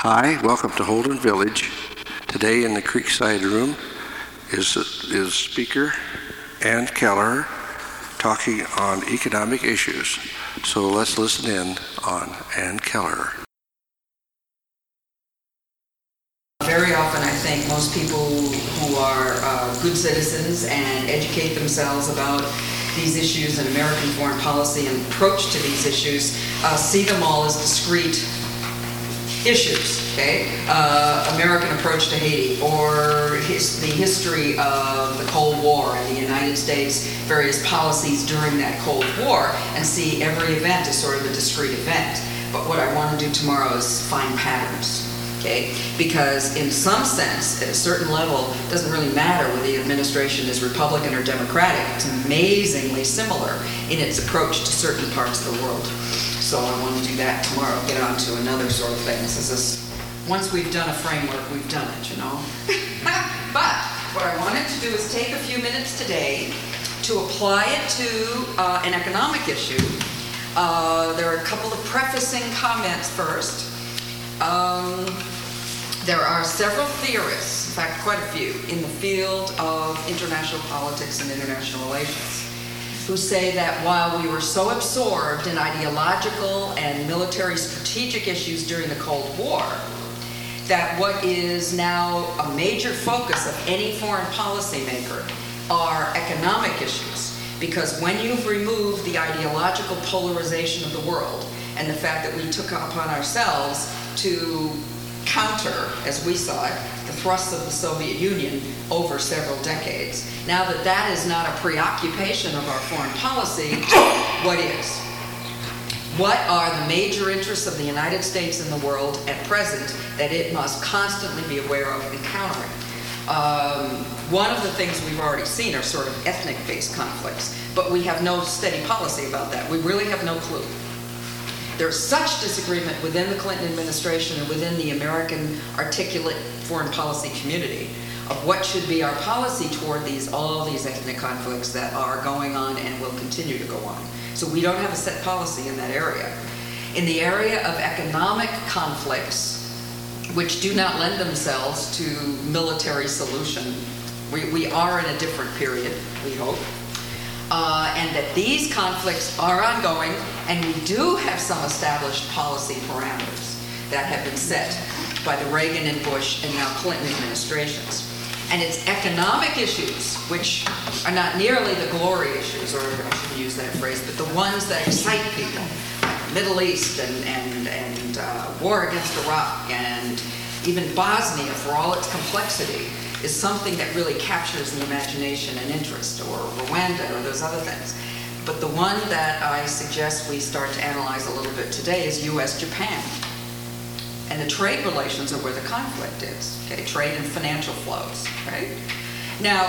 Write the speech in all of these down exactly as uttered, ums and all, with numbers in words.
Hi, welcome to Holden Village. Today in the Creekside Room is, is speaker Ann Keller talking on economic issues. So let's listen in on Ann Keller. Very often I think most people who are uh, good citizens and educate themselves about these issues in American foreign policy and approach to these issues uh, see them all as discrete issues, okay? Uh, American approach to Haiti, or his, the history of the Cold War and the United States' various policies during that Cold War, and see every event as sort of a discrete event. But what I want to do tomorrow is find patterns, okay? Because in some sense, at a certain level, it doesn't really matter whether the administration is Republican or Democratic. It's amazingly similar in its approach to certain parts of the world. So I want to do that tomorrow, get on to another sort of thing. This is this, once we've done a framework, we've done it, you know. But what I wanted to do is take a few minutes today to apply it to uh, an economic issue. Uh, there are a couple of prefacing comments first. Um, there are several theorists, in fact quite a few, in the field of international politics and international relations, who say that while we were so absorbed in ideological and military strategic issues during the Cold War, that what is now a major focus of any foreign policy maker are economic issues. Because when you've removed the ideological polarization of the world and the fact that we took upon ourselves to counter, as we saw it, the thrusts of the Soviet Union over several decades. Now that that is not a preoccupation of our foreign policy, what is? What are the major interests of the United States in the world at present that it must constantly be aware of and countering? Um, one of the things we've already seen are sort of ethnic-based conflicts, but we have no steady policy about that. We really have no clue. There's such disagreement within the Clinton administration and within the American articulate foreign policy community of what should be our policy toward these all these ethnic conflicts that are going on and will continue to go on. So we don't have a set policy in that area. In the area of economic conflicts, which do not lend themselves to military solution, we, we are in a different period, we hope. Uh, and that these conflicts are ongoing, and we do have some established policy parameters that have been set by the Reagan and Bush and now Clinton administrations. And it's economic issues, which are not nearly the glory issues, or I shouldn't use that phrase, but the ones that excite people, like the Middle East and, and, and uh, war against Iraq, and even Bosnia, for all its complexity, is something that really captures the imagination and interest, or Rwanda, or those other things. But the one that I suggest we start to analyze a little bit today is U S Japan. And the trade relations are where the conflict is, okay? Trade and financial flows, right? Now,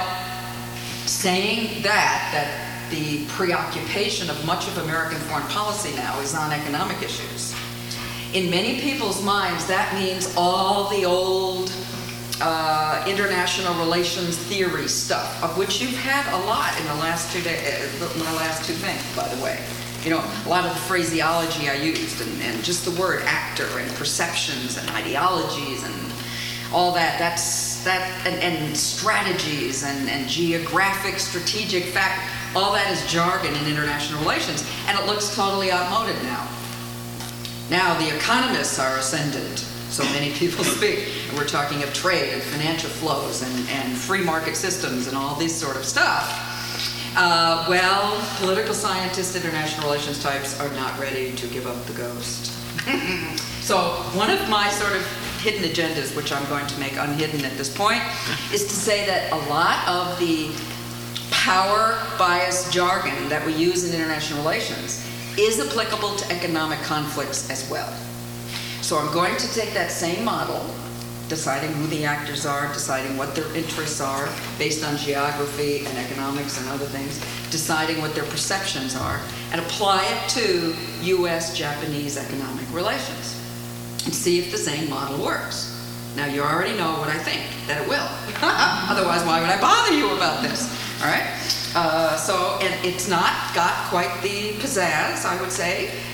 saying that, that the preoccupation of much of American foreign policy now is on economic issues. In many people's minds, that means all the old Uh, international relations theory stuff, of which you've had a lot in the last two days, uh, my last two things, by the way. You know, a lot of the phraseology I used, and, and just the word actor, and perceptions, and ideologies, and all that, that's, that, and, and strategies, and, and geographic, strategic fact, all that is jargon in international relations, and it looks totally outmoded now. Now the economists are ascendant. So many people speak, and we're talking of trade and financial flows and, and free market systems and all this sort of stuff. Uh, well, political scientists, international relations types are not ready to give up the ghost. So one of my sort of hidden agendas, which I'm going to make unhidden at this point, is to say that a lot of the power bias jargon that we use in international relations is applicable to economic conflicts as well. So I'm going to take that same model, deciding who the actors are, deciding what their interests are based on geography and economics and other things, deciding what their perceptions are, and apply it to U S Japanese economic relations and see if the same model works. Now you already know what I think, that it will. Otherwise, why would I bother you about this? All right? Uh, so, and it's not got quite the pizzazz, I would say,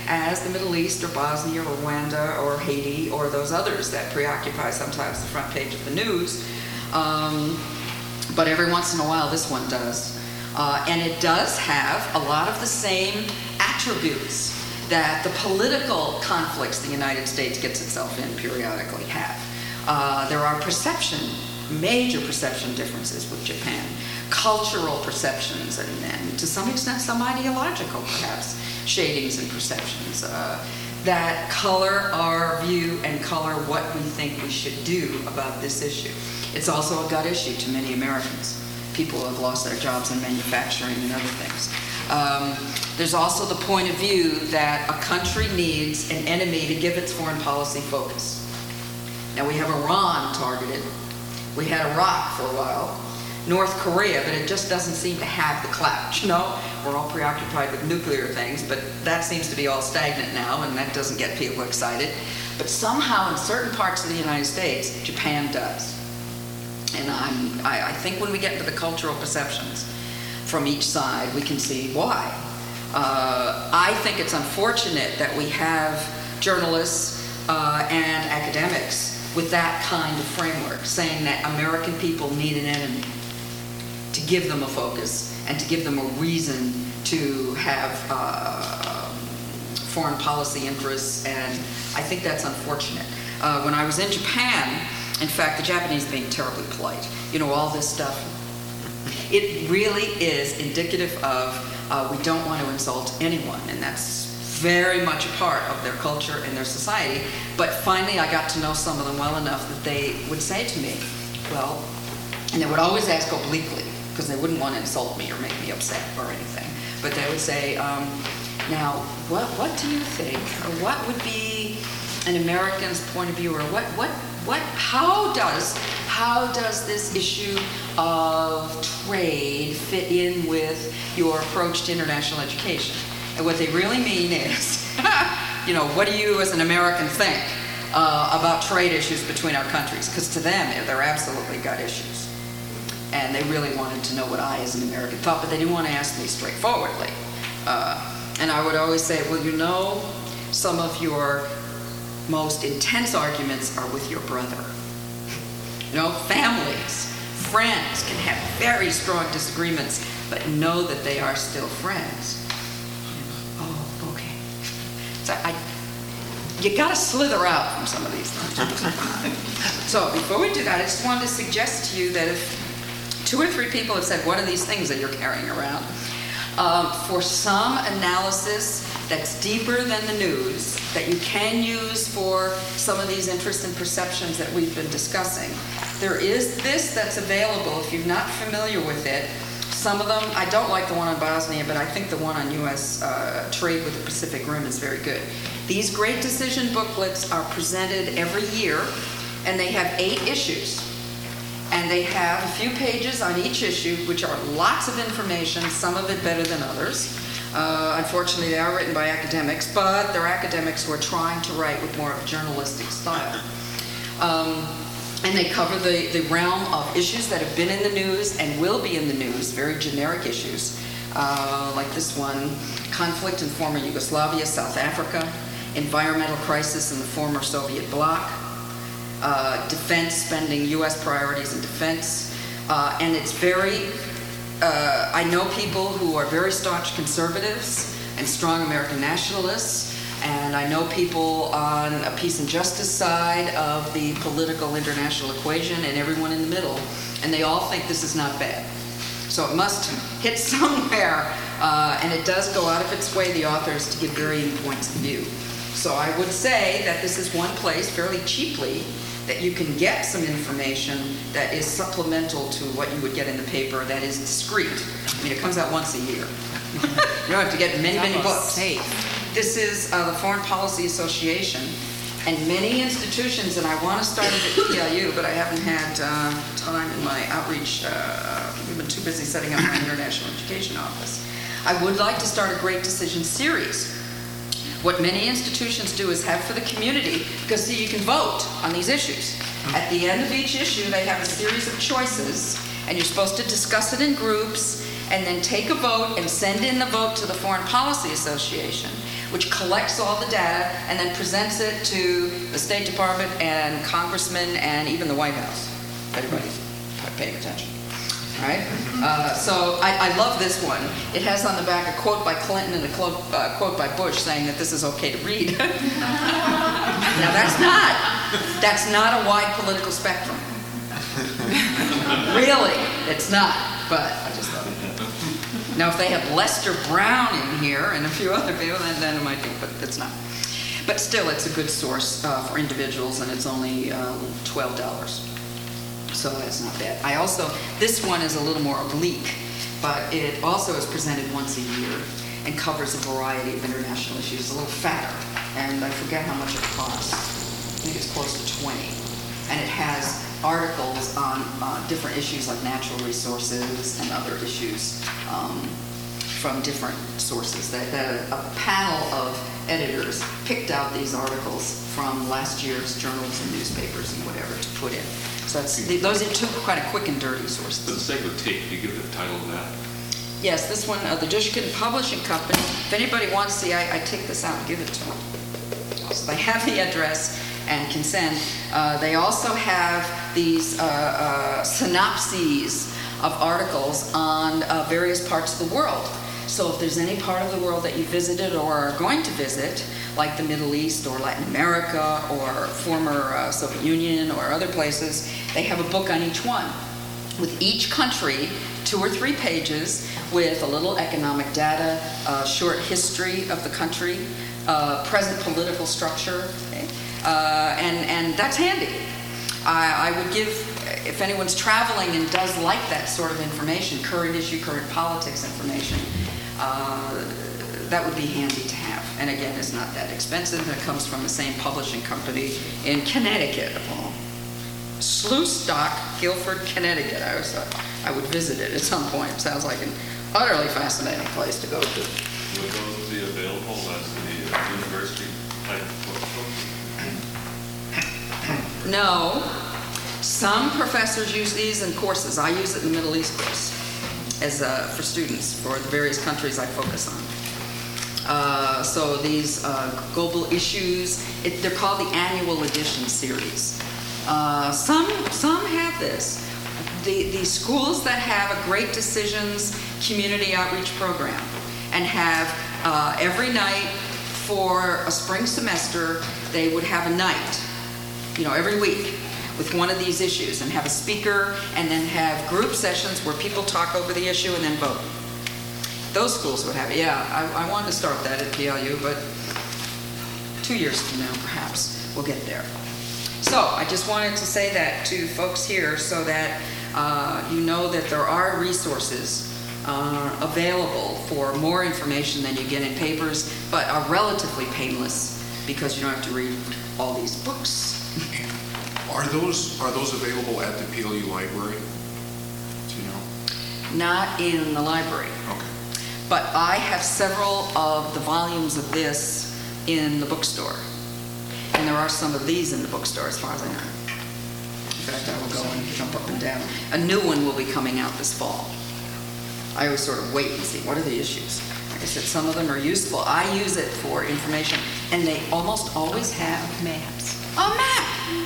as the Middle East or Bosnia or Rwanda or Haiti or those others that preoccupy sometimes the front page of the news. Um, but every once in a while this one does. Uh, and it does have a lot of the same attributes that the political conflicts the United States gets itself in periodically have. Uh, there are perception, major perception differences with Japan, cultural perceptions, and, and to some extent some ideological, perhaps, shadings and perceptions uh, that color our view and color what we think we should do about this issue. It's also a gut issue to many Americans. People who have lost their jobs in manufacturing and other things. Um, there's also the point of view that a country needs an enemy to give its foreign policy focus. Now we have Iran targeted. We had Iraq for a while. North Korea, but it just doesn't seem to have the clout. You know, we're all preoccupied with nuclear things, but that seems to be all stagnant now, and that doesn't get people excited. But somehow in certain parts of the United States, Japan does. And I'm, I, I think when we get into the cultural perceptions from each side, we can see why. Uh, I think it's unfortunate that we have journalists uh, and academics with that kind of framework, saying that American people need an enemy to give them a focus and to give them a reason to have uh, foreign policy interests, and I think that's unfortunate. Uh, when I was in Japan, in fact, the Japanese are being terribly polite. You know, all this stuff. It really is indicative of uh, we don't want to insult anyone, and that's very much a part of their culture and their society. But finally, I got to know some of them well enough that they would say to me, well, and they would always ask obliquely, because they wouldn't want to insult me or make me upset or anything. But they would say, um, now, what, what do you think, or what would be an American's point of view, or what, what, what, how does, how does this issue of trade fit in with your approach to international education? And what they really mean is, you know, what do you as an American think uh, about trade issues between our countries? Because to them, they're absolutely gut issues. And they really wanted to know what I as an American thought, but they didn't want to ask me straightforwardly. Uh, and I would always say, well, you know, some of your most intense arguments are with your brother. You know, families, friends can have very strong disagreements, but know that they are still friends. Oh, okay. So I, you gotta slither out from some of these things. So before we do that, I just wanted to suggest to you that if two or three people have said, what are these things that you're carrying around? Um, for some analysis that's deeper than the news, that you can use for some of these interests and perceptions that we've been discussing, there is this that's available if you're not familiar with it. Some of them, I don't like the one on Bosnia, but I think the one on U S uh, trade with the Pacific Rim is very good. These Great Decision booklets are presented every year, and they have eight issues. And they have a few pages on each issue, which are lots of information, some of it better than others. Uh, unfortunately, they are written by academics, but they're academics who are trying to write with more of a journalistic style. Um, and they cover the, the realm of issues that have been in the news and will be in the news, very generic issues, uh, like this one, conflict in former Yugoslavia, South Africa, environmental crisis in the former Soviet bloc, Uh, defense spending, U S priorities in defense, uh, and it's very, uh, I know people who are very staunch conservatives and strong American nationalists, and I know people on a peace and justice side of the political international equation, and everyone in the middle, and they all think this is not bad. So it must hit somewhere, uh, and it does go out of its way, the authors, to give varying points of view. So I would say that this is one place, fairly cheaply, that you can get some information that is supplemental to what you would get in the paper, that is discreet. I mean, it comes out once a year. You don't have to get many, many books. Safe. This is uh, the Foreign Policy Association, and many institutions, and I want to start at the P I U, but I haven't had uh, time in my outreach. Uh, we've been too busy setting up my international education office. I would like to start a Great Decision series. What many institutions do is have for the community, because see, you can vote on these issues. At the end of each issue, they have a series of choices, and you're supposed to discuss it in groups, and then take a vote and send in the vote to the Foreign Policy Association. which collects all the data and then presents it to the State Department and congressmen and even the White House, if anybody's paying attention. All right? Uh, so I, I love this one. It has on the back a quote by Clinton and a quote, uh, quote by Bush saying that this is okay to read. Now that's not, that's not a wide political spectrum. Really, it's not, but I just love it. Now if they have Lester Brown in here and a few other people, then, then it might be, but it's not. But still, it's a good source uh, for individuals, and it's only uh, twelve dollars. So that's not bad. I also, this one is a little more oblique, but it also is presented once a year and covers a variety of international issues. It's a little fatter, and I forget how much it costs. I think it's close to twenty. And it has articles on uh, different issues like natural resources and other issues um, from different sources. That, that a panel of editors picked out these articles from last year's journals and newspapers and whatever to put in. So that's, those are two kind of quick and dirty sources. For the sake of tape, can you give the title of that? Yes, this one, uh, the Dushkin Publishing Company. If anybody wants to see, I, I take this out and give it to them. So they have the address and can send. Uh, they also have these uh, uh, synopses of articles on uh, various parts of the world. So if there's any part of the world that you visited or are going to visit, like the Middle East or Latin America or former uh, Soviet Union or other places, they have a book on each one, with each country, two or three pages, with a little economic data, a short history of the country, uh, present political structure, okay? uh, and, and that's handy. I, I would give, if anyone's traveling and does like that sort of information, current issue, current politics information, uh, that would be handy to have. And again, it's not that expensive, and it comes from the same publishing company in Connecticut. Oh. Slewstock, Guilford, Connecticut. I always thought I would visit it at some point. It sounds like an utterly fascinating place to go to. Would those be available as the uh, university type book? No. Some professors use these in courses. I use it in the Middle East course as uh, for students for the various countries I focus on. Uh, so these uh, global issues, it, they're called the annual edition series. Uh, some some have this. The, the schools that have a Great Decisions community outreach program and have uh, every night for a spring semester, they would have a night, you know, every week with one of these issues, and have a speaker, and then have group sessions where people talk over the issue and then vote. Those schools would have it. Yeah, I, I wanted to start that at P L U, but two years from now, perhaps, we'll get there. So I just wanted to say that to folks here so that uh, you know that there are resources uh, available for more information than you get in papers, but are relatively painless because you don't have to read all these books. Are those are those available at the P L U library? Do you know? Not in the library. Okay. But I have several of the volumes of this in the bookstore. And there are some of these in the bookstore as far as I know. In fact, I will go and jump up and down. A new one will be coming out this fall. I always sort of wait and see, what are the issues? Like I said, some of them are useful. I use it for information, and they almost always have maps. A map!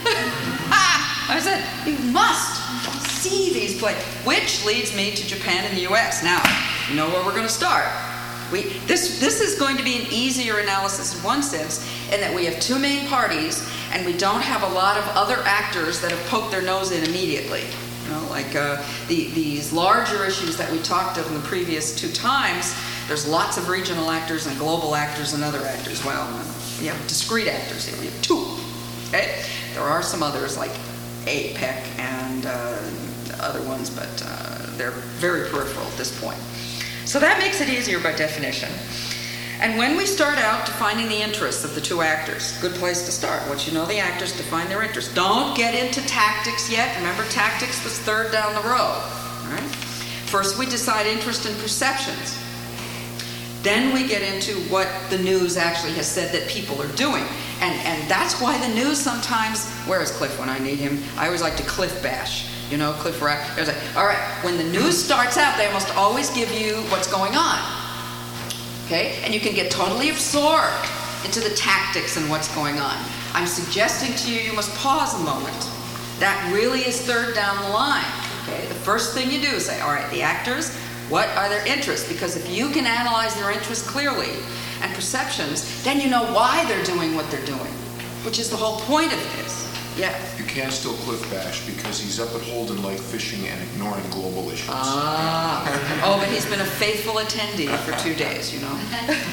I said, you must see these places. Which leads me to Japan and the U S. Now, you know where we're going to start. We, this, this is going to be an easier analysis in one sense, in that we have two main parties, and we don't have a lot of other actors that have poked their nose in immediately. You know, like uh, the, these larger issues that we talked of in the previous two times, there's lots of regional actors and global actors and other actors. Well, we have discrete actors here. We have two. Okay? There are some others like APEC and uh, other ones, but uh, they're very peripheral at this point. So that makes it easier by definition. And when we start out defining the interests of the two actors, good place to start. Once you know the actors, define their interests. Don't get into tactics yet. Remember, tactics was third down the road. All right? First, we decide interest and perceptions. Then we get into what the news actually has said that people are doing. And, and that's why the news sometimes, where is Cliff when I need him? I always like to Cliff bash. You know, Cliff Rack. Like, all right, when the news starts out, they must always give you what's going on. okay? And you can get totally absorbed into the tactics and what's going on. I'm suggesting to you, you must pause a moment. That really is third down the line, okay? The first thing you do is say, all right, the actors, what are their interests? Because if you can analyze their interests clearly and perceptions, then you know why they're doing what they're doing, which is the whole point of this. Yeah. You can still Cliff Bash because he's up at Holden Lake fishing and ignoring global issues. Ah. Oh, but he's been a faithful attendee for two days, you know.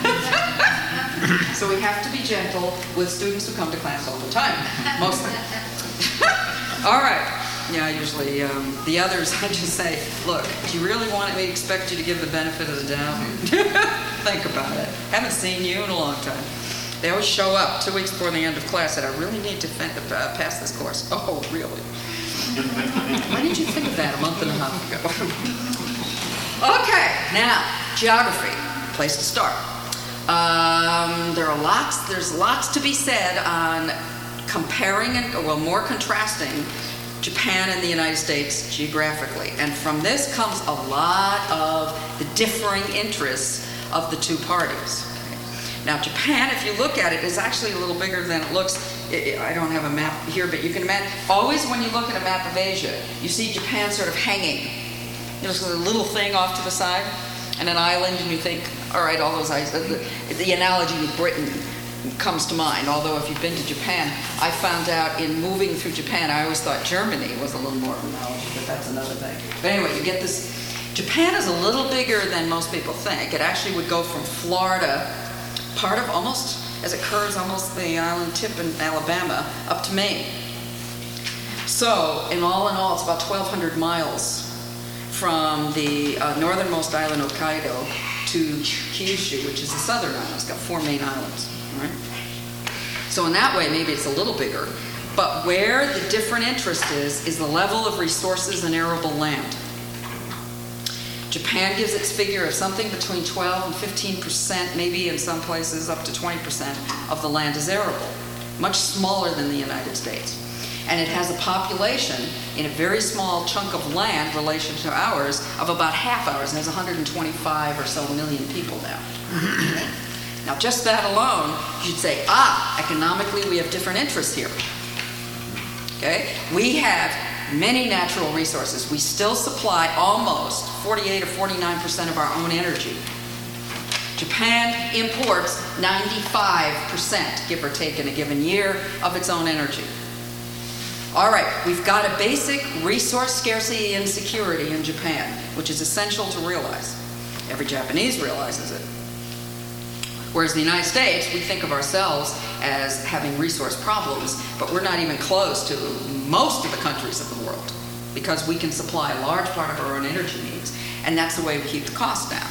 So we have to be gentle with students who come to class all the time, mostly. All right. Yeah, usually um, the others, I just say, look, do you really want me to expect you to give the benefit of the doubt? Think about it. Haven't seen you in a long time. They always show up two weeks before the end of class and I really need to fin- uh, pass this course. Oh, really? Why didn't you think of that a month and a half ago? Okay, now, geography, place to start. Um, there are lots, there's lots to be said on comparing, and well, more contrasting Japan and the United States geographically. And from this comes a lot of the differing interests of the two parties. Now, Japan, if you look at it, is actually a little bigger than it looks. I don't have a map here, but you can imagine. Always when you look at a map of Asia, you see Japan sort of hanging. You know, so a little thing off to the side, and an island, and you think, all right, all those islands. The, the analogy with Britain comes to mind, although if you've been to Japan, I found out in moving through Japan, I always thought Germany was a little more of an analogy, but that's another thing. But anyway, you get this. Japan is a little bigger than most people think. It actually would go from Florida, part of almost, as it curves almost the island tip in Alabama, up to Maine. So, in all in all, it's about twelve hundred miles from the uh, northernmost island, Hokkaido, to Kyushu, which is the southern island. It's got four main islands, right? So in that way, maybe it's a little bigger. But where the different interest is, is the level of resources and arable land. Japan gives its figure of something between twelve and fifteen percent, maybe in some places up to twenty percent of the land is arable, much smaller than the United States. And it has a population in a very small chunk of land, relation to ours, of about half ours. It has one hundred twenty-five or so million people now. Okay? Now, just that alone, you should say, ah, economically we have different interests here. Okay? We have many natural resources. We still supply almost forty-eight or forty-nine percent of our own energy. Japan imports ninety-five percent, give or take, in a given year of its own energy. All right, we've got a basic resource scarcity and security in Japan, which is essential to realize. Every Japanese realizes it. Whereas in the United States, we think of ourselves as having resource problems, but we're not even close to most of the countries of the world because we can supply a large part of our own energy needs, and that's the way we keep the costs down.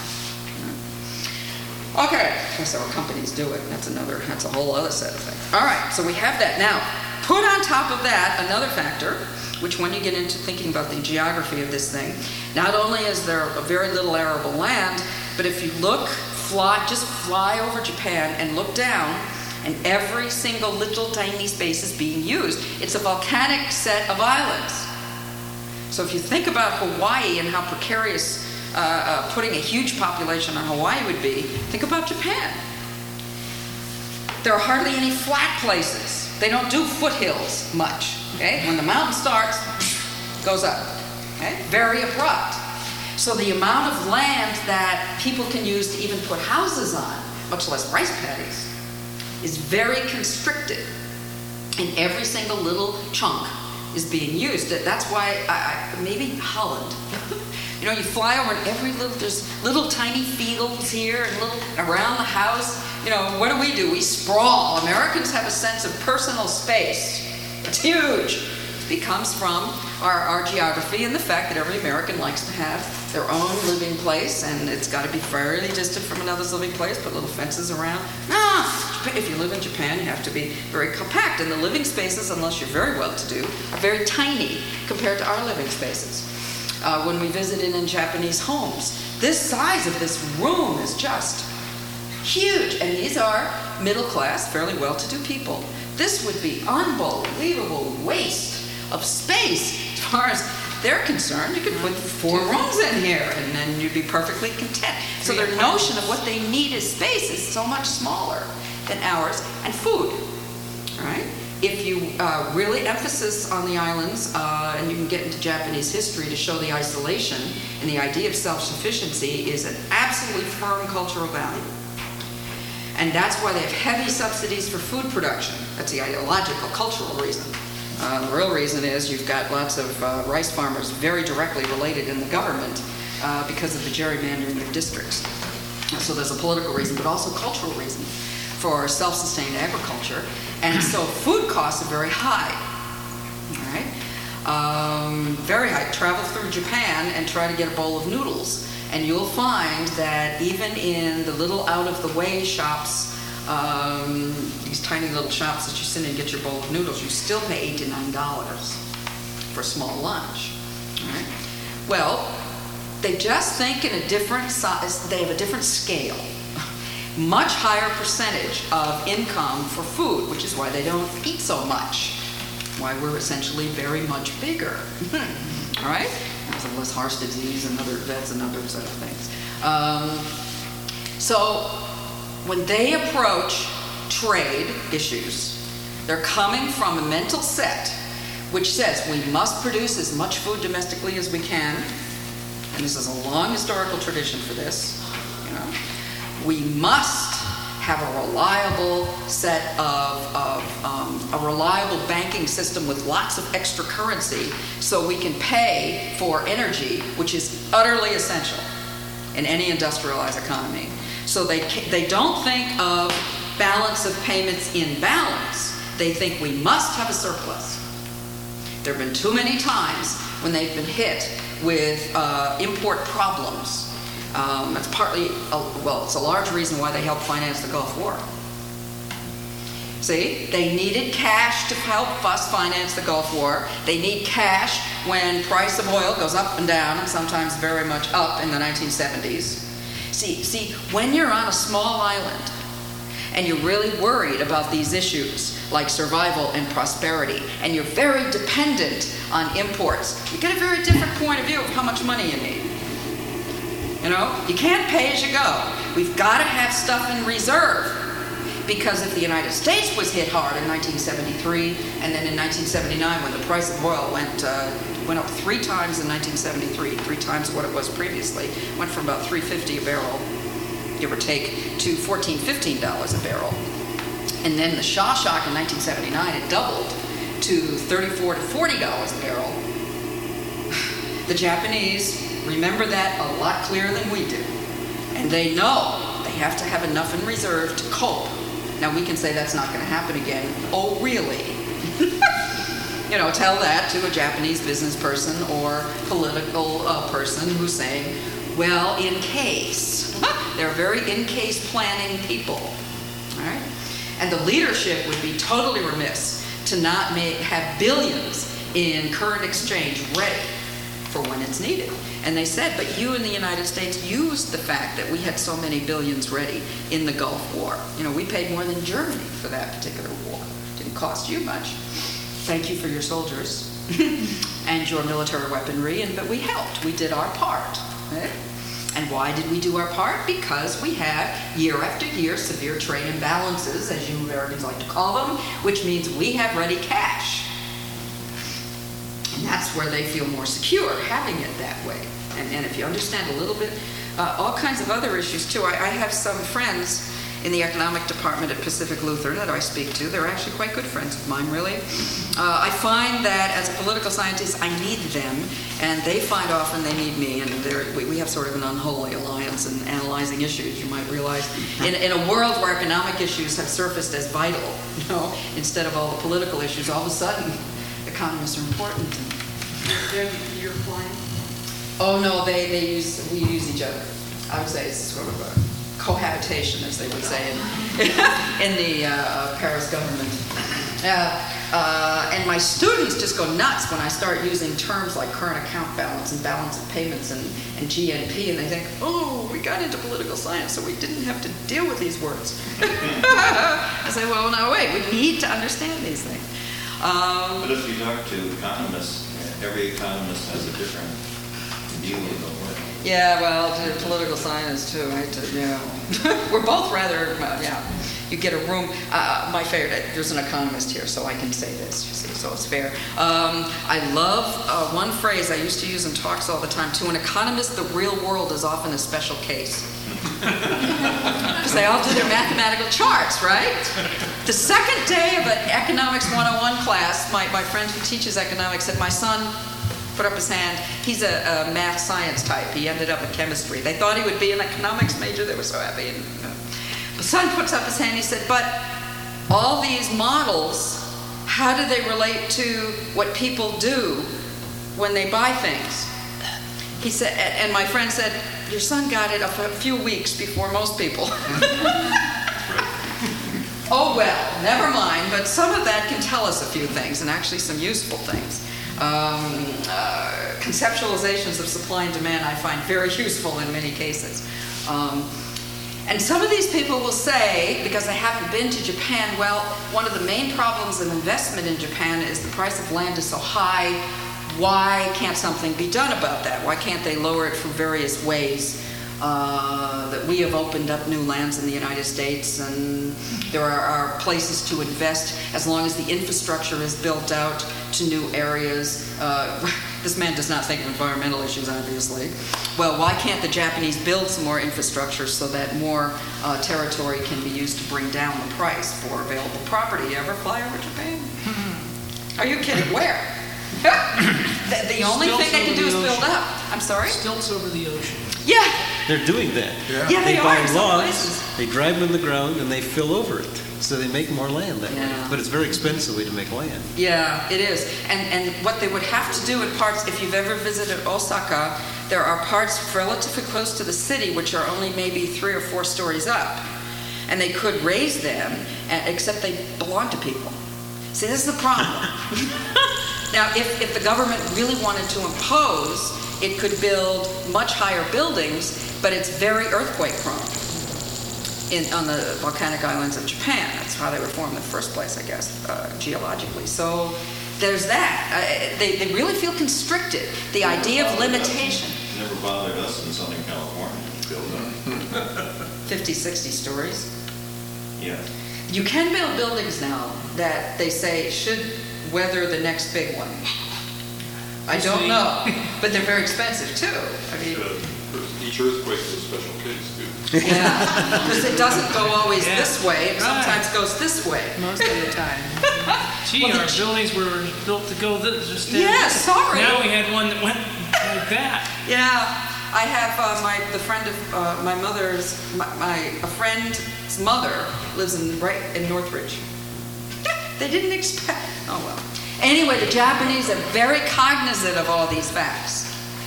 Okay, that's how our companies do it. That's another, that's a whole other set of things. All right, so we have that. Now, put on top of that another factor, which when you get into thinking about the geography of this thing, not only is there a very little arable land, but if you look, fly, just fly over Japan and look down, and every single little tiny space is being used. It's a volcanic set of islands. So if you think about Hawaii and how precarious uh, uh, putting a huge population on Hawaii would be, think about Japan. There are hardly any flat places. They don't do foothills much. Okay? When the mountain starts, goes up. Okay? Very abrupt. So the amount of land that people can use to even put houses on, much less rice paddies, is very constricted. And every single little chunk is being used. That's why I, I, maybe Holland. You know, you fly over and every little, there's little tiny fields here and little around the house. You know, what do we do? We sprawl. Americans have a sense of personal space. It's huge. It comes from our, our geography and the fact that every American likes to have their own living place, and it's got to be fairly distant from another's living place, put little fences around. No, if you live in Japan, you have to be very compact, and the living spaces, unless you're very well-to-do, are very tiny compared to our living spaces. Uh, when we visited in Japanese homes, this size of this room is just huge, and these are middle-class, fairly well-to-do people. This would be unbelievable waste of space as far as they're concerned, you could put four rooms in here and then you'd be perfectly content. So their notion of what they need as space is so much smaller than ours. And food, all right? If you uh, really emphasis on the islands, uh, and you can get into Japanese history to show the isolation and the idea of self-sufficiency is an absolutely firm cultural value. And that's why they have heavy subsidies for food production. That's the ideological, cultural reason. Uh, the real reason is you've got lots of uh, rice farmers very directly related in the government uh, because of the gerrymandering of districts. So there's a political reason, but also cultural reason for self-sustained agriculture. And so food costs are very high, all right? Um, very high. Travel through Japan and try to get a bowl of noodles, and you'll find that even in the little out-of-the-way shops, um, these tiny little shops that you sit in and get your bowl of noodles, you still pay eight to nine dollars for a small lunch, all right? Well, they just think in a different size, they have a different scale. Much higher percentage of income for food, which is why they don't eat so much, why we're essentially very much bigger. All right? There's less heart disease and other, that's another set of things. Um, so when they approach trade issues, they're coming from a mental set which says we must produce as much food domestically as we can, and this is a long historical tradition for this, you know. We must have a reliable set of, of um, a reliable banking system with lots of extra currency so we can pay for energy, which is utterly essential in any industrialized economy. So they, they don't think of balance of payments in balance. They think we must have a surplus. There have been too many times when they've been hit with uh, import problems. Um, it's partly, uh, well, it's a large reason why they helped finance the Gulf War. See, they needed cash to help us finance the Gulf War. They need cash when price of oil goes up and down, and sometimes very much up in the nineteen seventies. See, see, when you're on a small island and you're really worried about these issues like survival and prosperity, and you're very dependent on imports, you get a very different point of view of how much money you need. You know, you can't pay as you go. We've got to have stuff in reserve, because if the United States was hit hard in nineteen seventy-three, and then in nineteen seventy-nine when the price of oil went uh, went up three times in nineteen seventy-three, three times what it was previously, went from about three fifty a barrel, give or take, to fourteen, fifteen dollars a barrel. And then the Shaw shock in nineteen seventy-nine, it doubled to thirty-four to forty dollars a barrel. The Japanese remember that a lot clearer than we do. And they know they have to have enough in reserve to cope. Now we can say that's not going to happen again. Oh, really? You know, tell that to a Japanese business person or political uh, person who's saying, well, in case. They're very in-case planning people. All right? And the leadership would be totally remiss to not make, have billions in current exchange ready for when it's needed. And they said, but you in the United States used the fact that we had so many billions ready in the Gulf War. You know, we paid more than Germany for that particular war. Didn't cost you much. Thank you for your soldiers and your military weaponry, and but we helped. We did our part. Right? And why did we do our part? Because we had, year after year, severe trade imbalances, as you Americans like to call them, which means we have ready cash. And that's where they feel more secure, having it that way. And, and if you understand a little bit, uh, all kinds of other issues too. I, I have some friends in the economic department at Pacific Lutheran that I speak to. They're actually quite good friends of mine, really. Uh, I find that as a political scientist, I need them, and they find often they need me, and we, we have sort of an unholy alliance in analyzing issues, you might realize. In, in a world where economic issues have surfaced as vital, you know, instead of all the political issues, all of a sudden, economists are important. They're your client? Oh no, they, they use, we use each other. I would say it's sort of a cohabitation, as they would say in, in the uh, Paris government. Uh, uh, and my students just go nuts when I start using terms like current account balance and balance of payments and, and G N P, and they think, oh, we got into political science, so we didn't have to deal with these words. I say, well, no, wait, we need to understand these things. Um, but if you talk to economists, Every economist has a different view of the world. Yeah, well, to political science too, right? To, you know, we're both rather, uh, yeah. You get a room. Uh, my favorite. There's an economist here, so I can say this. You see, so it's fair. Um, I love uh, one phrase I used to use in talks all the time. To an economist, the real world is often a special case. Because they all do their mathematical charts, right? The second day of an economics one oh one class, my, my friend who teaches economics said, my son put up his hand. He's a, a math science type. He ended up in chemistry. They thought he would be an economics major. They were so happy. And, you know. The son puts up his hand. He said, but all these models, how do they relate to what people do when they buy things? He said, and my friend said, your son got it a few weeks before most people. Oh, well, never mind. But some of that can tell us a few things, and actually some useful things. Um, uh, conceptualizations of supply and demand I find very useful in many cases. Um, and some of these people will say, because I haven't been to Japan, well, one of the main problems of investment in Japan is the price of land is so high. Why can't something be done about that? Why can't they lower it through various ways? Uh, that we have opened up new lands in the United States, and there are, are places to invest as long as the infrastructure is built out to new areas. Uh, this man does not think of environmental issues, obviously. Well, why can't the Japanese build some more infrastructure so that more uh, territory can be used to bring down the price for available property? You ever fly over Japan? Are you kidding? Where? the, the only Stilts thing they can over do is the build ocean. up. I'm sorry? Stilts over the ocean. Yeah. They're doing that. Yeah. Yeah, they, They are buy in some logs, places. they drive them in the ground, and they fill over it. So they make more land that Yeah. way. But it's very expensive way to make land. Yeah, it is. And and what they would have to do in parts, if you've ever visited Osaka, there are parts relatively close to the city which are only maybe three or four stories up. And they could raise them, uh, except they belong to people. See, this is the problem. Now, if, if the government really wanted to impose, it could build much higher buildings, but it's very earthquake prone in, on the volcanic islands of Japan. That's how they were formed in the first place, I guess, uh, geologically. So there's that. Uh, they, they really feel constricted. The idea of limitation. Never bothered us in Southern California to build up. fifty, sixty stories. Yeah. You can build buildings now that they say should weather the next big one. I don't know, but they're very expensive too. I mean, Each earthquake is a special case, too. yeah, because it doesn't go always Yeah. this way. It Right. sometimes goes this way. Most of the time. Gee, Well, the our ch- buildings were built to go this. Just Yeah, sorry. Now we had one that went like that. Yeah, I have uh, my the friend of uh, my mother's my, my a friend's mother lives in right in Northridge. They didn't expect. Oh well. Anyway, the Japanese are very cognizant of all these facts.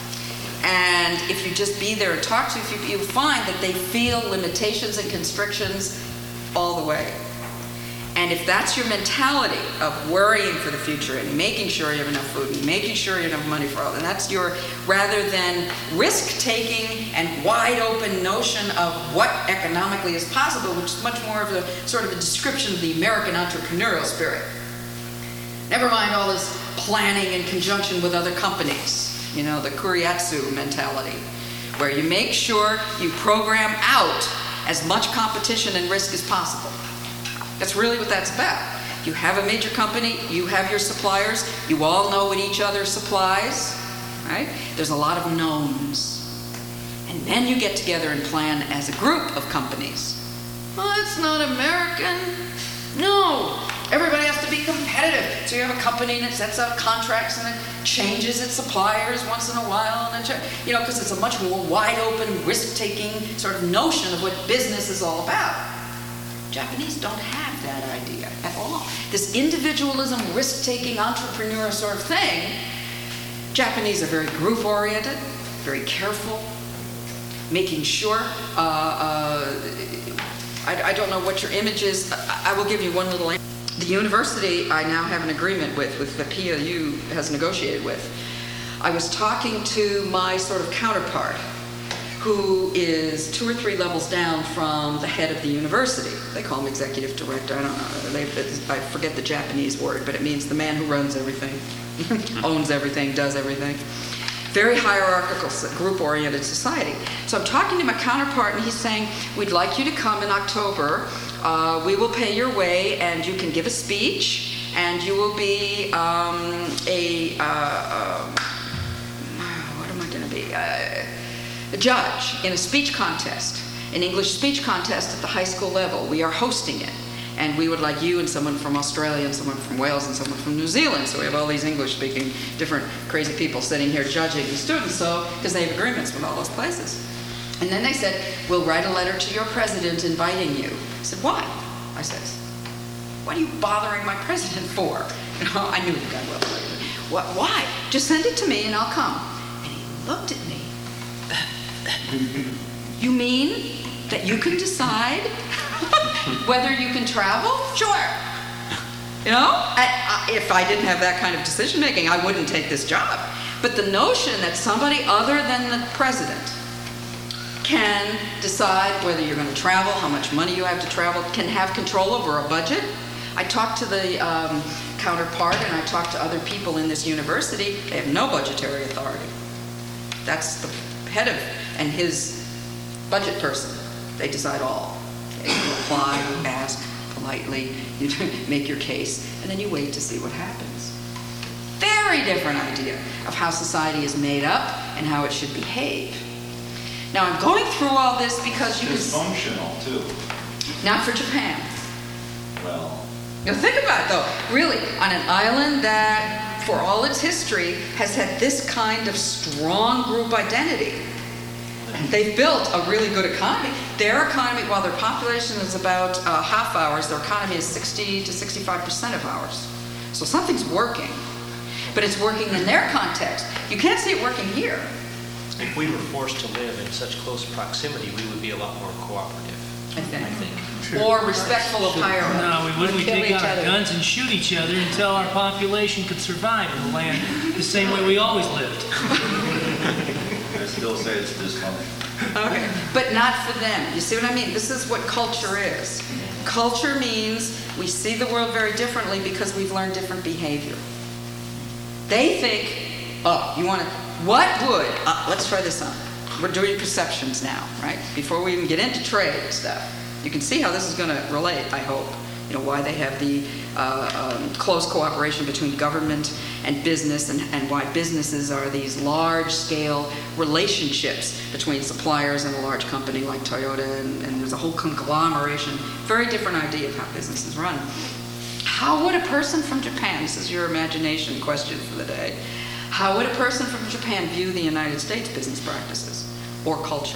And if you just be there and talk to them, you, you find that they feel limitations and constrictions all the way. And if that's your mentality of worrying for the future and making sure you have enough food and making sure you have enough money for all, and that's your, rather than risk-taking and wide-open notion of what economically is possible, which is much more of a sort of a description of the American entrepreneurial spirit. Never mind all this planning in conjunction with other companies, you know, the kuriatsu mentality, where you make sure you program out as much competition and risk as possible. That's really what that's about. You have a major company, you have your suppliers, you all know what each other supplies, right? There's a lot of knowns. And then you get together and plan as a group of companies. Oh, it's not American. No, everybody has to be competitive. So you have a company that sets up contracts and it changes its suppliers once in a while, and it, you know, because it's a much more wide open, risk-taking sort of notion of what business is all about. Japanese don't have that idea at all. This individualism, risk-taking, entrepreneur sort of thing, Japanese are very group-oriented, very careful, making sure. Uh, uh, I, I don't know what your image is. I, I will give you one little answer. The university I now have an agreement with, with the P L U has negotiated with. I was talking to my sort of counterpart, who is two or three levels down from the head of the university. They call him executive director. I don't know. They, I forget the Japanese word, but it means the man who runs everything, owns everything, does everything. Very hierarchical, group-oriented society. So I'm talking to my counterpart, and he's saying, we'd like you to come in October. Uh, we will pay your way, and you can give a speech, and you will be um, a, uh, uh, what am I going to be? Uh, a judge in a speech contest, an English speech contest at the high school level. We are hosting it. And we would like you and someone from Australia and someone from Wales and someone from New Zealand. So we have all these English-speaking, different crazy people sitting here judging the students, so because they have agreements with all those places. And then they said, we'll write a letter to your president inviting you. I said, why? I said, what are you bothering my president for? You know, I knew the guy well. What? Why? Just send it to me and I'll come. And he looked at me. You mean that you can decide whether you can travel? Sure. You know, I, I, if I didn't have that kind of decision making, I wouldn't take this job. But the notion that somebody other than the president can decide whether you're going to travel, how much money you have to travel, can have control over a budget. I talked to the um, counterpart and I talked to other people in this university. They have no budgetary authority. That's the head of and his budget person. They decide all. Okay, you apply, you ask politely, you make your case, and then you wait to see what happens. Very different idea of how society is made up and how it should behave. Now I'm going through all this because you can... Dysfunctional, too. Not for Japan. Well... Now think about it, though. Really, on an island that, for all its history, has had this kind of strong group identity. They've built a really good economy. Their economy, while their population is about uh, half ours, their economy is sixty to sixty-five percent of ours. So something's working. But it's working in their context. You can't see it working here. If we were forced to live in such close proximity, we would be a lot more cooperative, I think. I think. Or respectful of higher. No, we wouldn't. We Kill take each out our other. guns and shoot each other until our population could survive in the land the same way we always lived. I still say it's dysfunctional. Okay, but not for them. You see what I mean? This is what culture is. Culture means we see the world very differently because we've learned different behavior. They think, oh, you want to, what would, uh, let's try this on. We're doing perceptions now, right? Before we even get into trade and stuff. You can see how this is going to relate, I hope. You know, why they have the uh, um, close cooperation between government and business, and, and why businesses are these large-scale relationships between suppliers and a large company like Toyota, and, and there's a whole conglomeration. Very different idea of how businesses run. How would a person from Japan, this is your imagination question for the day, how would a person from Japan view the United States business practices or culture?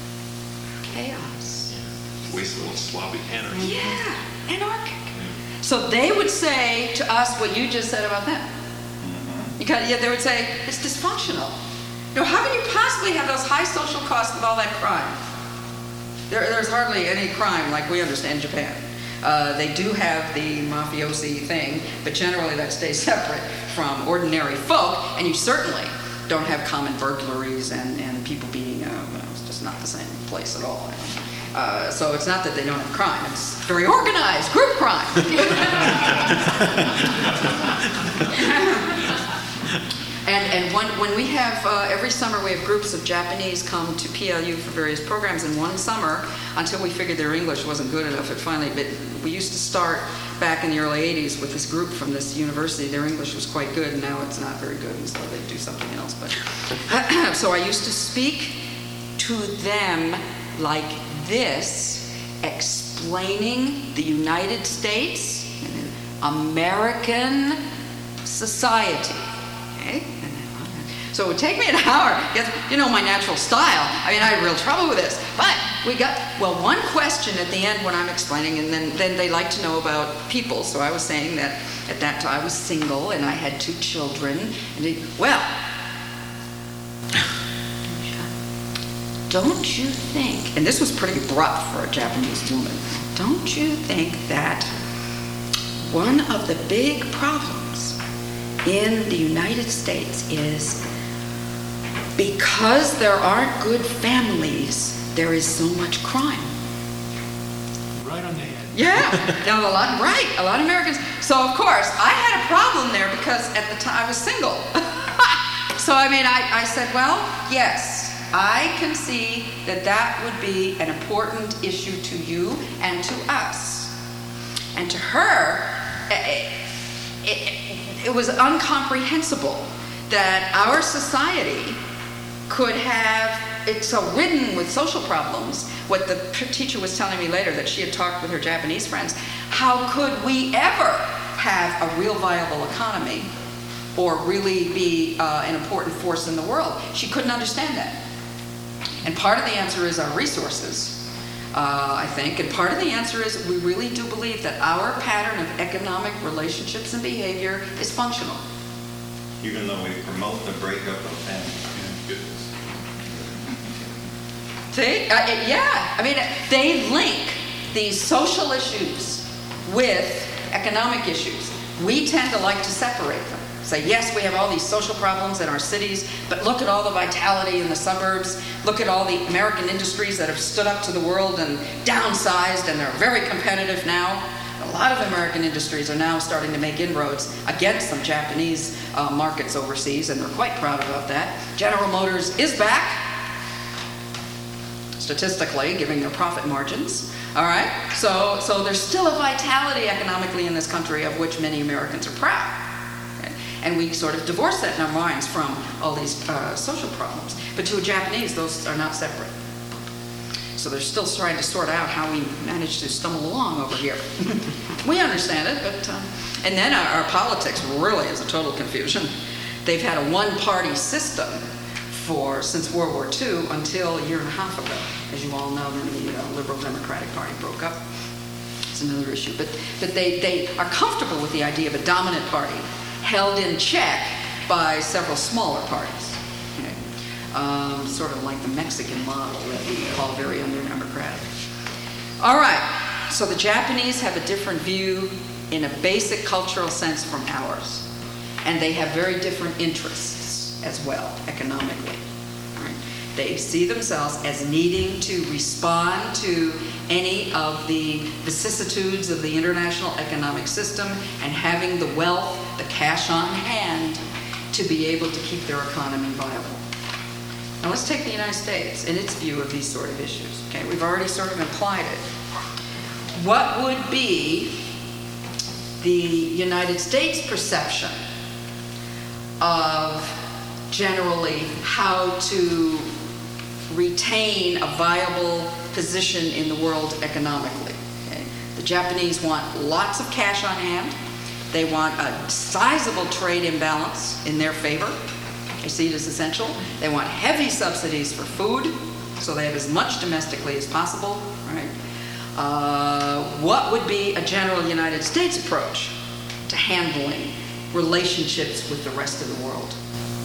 Chaos. Wasteful, sloppy anarchy. Yeah, anarchic. So they would say to us what you just said about them. You got, yeah, they would say, it's dysfunctional. You know, how can you possibly have those high social costs with all that crime? There, there's hardly any crime like we understand Japan. Uh, they do have the mafiosi thing, but generally that stays separate from ordinary folk, and you certainly don't have common burglaries and, and people being, uh, well, it's just not the same place at all. Uh, so it's not that they don't have crime, it's very organized, group crime. And, and one, when we have, uh, every summer we have groups of Japanese come to P L U for various programs, and one summer, until we figured their English wasn't good enough, it finally, but we used to start back in the early eighties with this group from this university. Their English was quite good, and now it's not very good, and so they do something else. But so I used to speak to them like this, explaining the United States, American society. Okay? So it would take me an hour. You know my natural style. I mean, I had real trouble with this. But we got, well, one question at the end when I'm explaining, and then, then they like to know about people. So I was saying that at that time I was single and I had two children. And they, well, don't you think, and this was pretty abrupt for a Japanese woman, don't you think that one of the big problems in the United States is because there aren't good families, there is so much crime. Right on the head. Yeah, now a lot, right, a lot of Americans. So of course, I had a problem there because at the time I was single. So I mean, I, I said, well, yes, I can see that that would be an important issue to you and to us. And to her, it, it, it was incomprehensible that our society could have, it's so ridden with social problems. What the teacher was telling me later, that she had talked with her Japanese friends, how could we ever have a real viable economy or really be uh, an important force in the world? She couldn't understand that. And part of the answer is our resources, uh, I think, and part of the answer is we really do believe that our pattern of economic relationships and behavior is functional. Even though we promote the breakup of families. See? Uh, it- yeah. I mean, they link these social issues with economic issues. We tend to like to separate them. Say, yes, we have all these social problems in our cities, but look at all the vitality in the suburbs. Look at all the American industries that have stood up to the world and downsized, and they're very competitive now. A lot of American industries are now starting to make inroads against some Japanese uh, markets overseas, and they're quite proud about that. General Motors is back, statistically, giving their profit margins. All right? So, so there's still a vitality economically in this country of which many Americans are proud. Okay? And we sort of divorce that in our minds from all these uh, social problems. But to a Japanese, those are not separate. So they're still trying to sort out how we manage to stumble along over here. We understand it, but... Um, and then our, our politics really is a total confusion. They've had a one-party system for since World War Two until a year and a half ago. As you all know, then the uh, Liberal Democratic Party broke up. It's another issue. But, but they, they are comfortable with the idea of a dominant party held in check by several smaller parties. Okay? Um, sort of like the Mexican model that we call very undemocratic. All right, so the Japanese have a different view in a basic cultural sense from ours. And they have very different interests as well, economically. Right? They see themselves as needing to respond to any of the vicissitudes of the international economic system and having the wealth, the cash on hand, to be able to keep their economy viable. Now let's take the United States and its view of these sort of issues. Okay, we've already sort of implied it. What would be the United States perception of generally how to retain a viable position in the world economically? Okay? The Japanese want lots of cash on hand. They want a sizable trade imbalance in their favor. They see it as essential. They want heavy subsidies for food, so they have as much domestically as possible. Right? Uh, what would be a general United States approach to handling relationships with the rest of the world?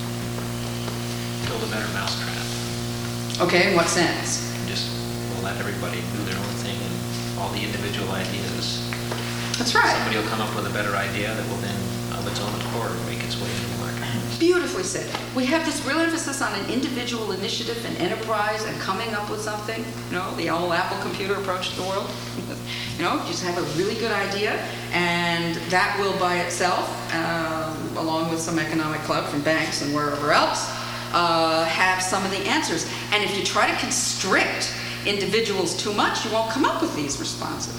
Build a better mousetrap. Okay, in what sense? Just we'll let everybody do their own thing and all the individual ideas. That's right. Somebody will come up with a better idea that will then, of its own accord, make its way into the market. Beautifully said. We have this real emphasis on an individual initiative and enterprise and coming up with something. You know, the old Apple computer approach to the world. You know, you just have a really good idea, and that will by itself, um, along with some economic club from banks and wherever else, uh, have some of the answers. And if you try to constrict individuals too much, you won't come up with these responses.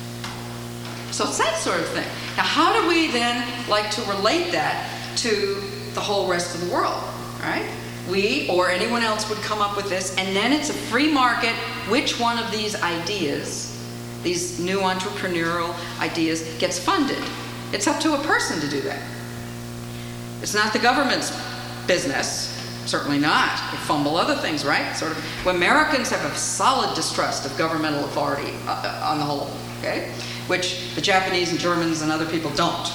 So it's that sort of thing. Now, how do we then like to relate that to the whole rest of the world, right? We or anyone else would come up with this, and then it's a free market. Which one of these ideas, these new entrepreneurial ideas, gets funded? It's up to a person to do that. It's not the government's business. Certainly not. They fumble other things, right? Sort of. Well, Americans have a solid distrust of governmental authority uh, on the whole, okay? Which the Japanese and Germans and other people don't.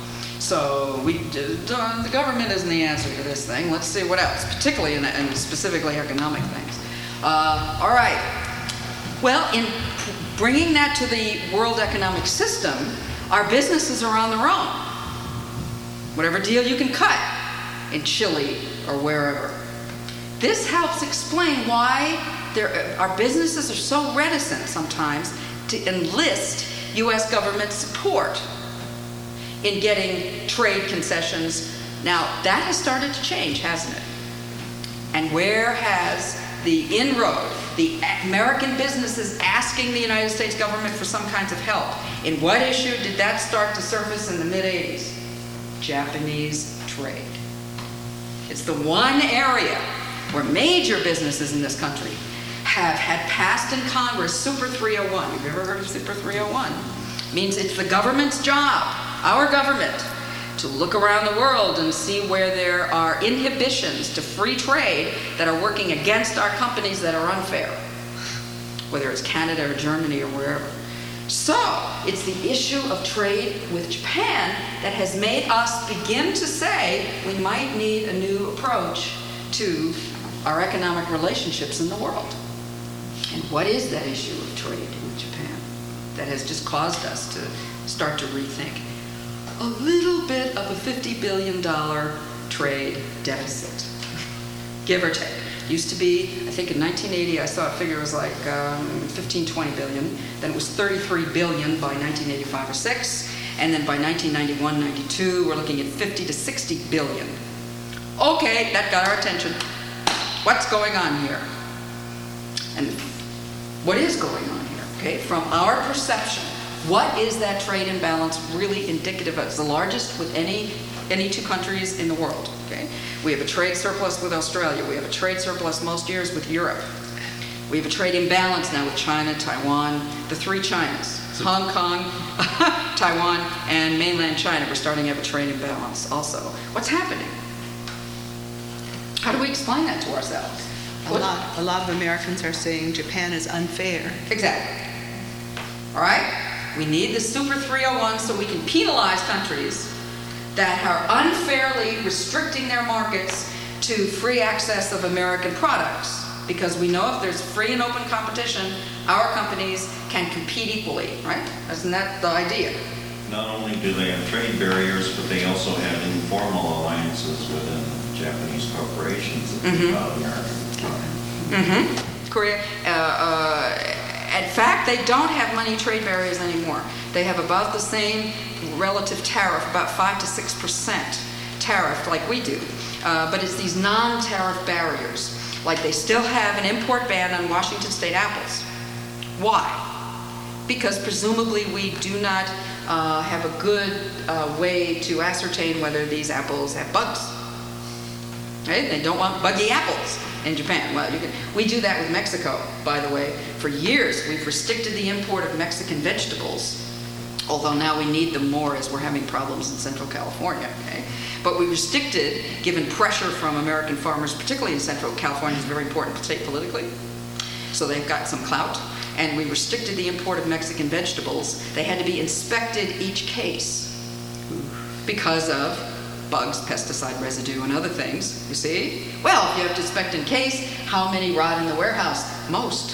So we, uh, the government isn't the answer to this thing. Let's see what else, particularly in, in specifically economic things. Uh, all right. Well, in bringing that to the world economic system, our businesses are on their own. Whatever deal you can cut in Chile or wherever. This helps explain why there, our businesses are so reticent sometimes to enlist U S government support in getting trade concessions. Now, that has started to change, hasn't it? And where has the inroad, the American businesses asking the United States government for some kinds of help, in what issue did that start to surface in the mid eighties? Japanese trade. It's the one area where major businesses in this country have had passed in Congress Super three oh one. Have you ever heard of Super three oh one? It means it's the government's job, our government, to look around the world and see where there are inhibitions to free trade that are working against our companies that are unfair, whether it's Canada or Germany or wherever. So, it's the issue of trade with Japan that has made us begin to say we might need a new approach to our economic relationships in the world. And what is that issue of trade with Japan that has just caused us to start to rethink? A little bit of a fifty billion dollars trade deficit, give or take. Used to be, I think in nineteen eighty, I saw a figure, it was like um, fifteen, twenty billion. Then it was thirty-three billion by nineteen eighty-five or six. And then by nineteen ninety-one, ninety-two, we're looking at fifty to sixty billion. Okay, that got our attention. What's going on here? And what is going on here? Okay, from our perception, what is that trade imbalance really indicative of? It's the largest with any any two countries in the world. Okay, we have a trade surplus with Australia. We have a trade surplus most years with Europe. We have a trade imbalance now with China, Taiwan, the three Chinas, Hong Kong, Taiwan, and mainland China. We're starting to have a trade imbalance also. What's happening? How do we explain that to ourselves? A lot, a lot of Americans are saying Japan is unfair. Exactly. All right? We need the Super three oh one so we can penalize countries that are unfairly restricting their markets to free access of American products. Because we know if there's free and open competition, our companies can compete equally, right? Isn't that the idea? Not only do they have trade barriers, but they also have informal alliances within Japanese corporations that Mhm. allow American products. Mm-hmm. Korea. Uh, uh, in fact, they don't have money trade barriers anymore. They have about the same relative tariff, about five to six percent tariff like we do. Uh, but it's these non-tariff barriers. Like they still have an import ban on Washington State apples. Why? Because presumably we do not uh, have a good uh, way to ascertain whether these apples have bugs. Right? They don't want buggy apples in Japan. Well, you can, we do that with Mexico, by the way. For years, we've restricted the import of Mexican vegetables, although now we need them more as we're having problems in Central California. Okay? But we restricted, given pressure from American farmers, particularly in Central California, is a very important state politically. So they've got some clout. And we restricted the import of Mexican vegetables. They had to be inspected each case because of bugs, pesticide residue, and other things, you see? Well, if you have to inspect in case, how many rot in the warehouse? Most.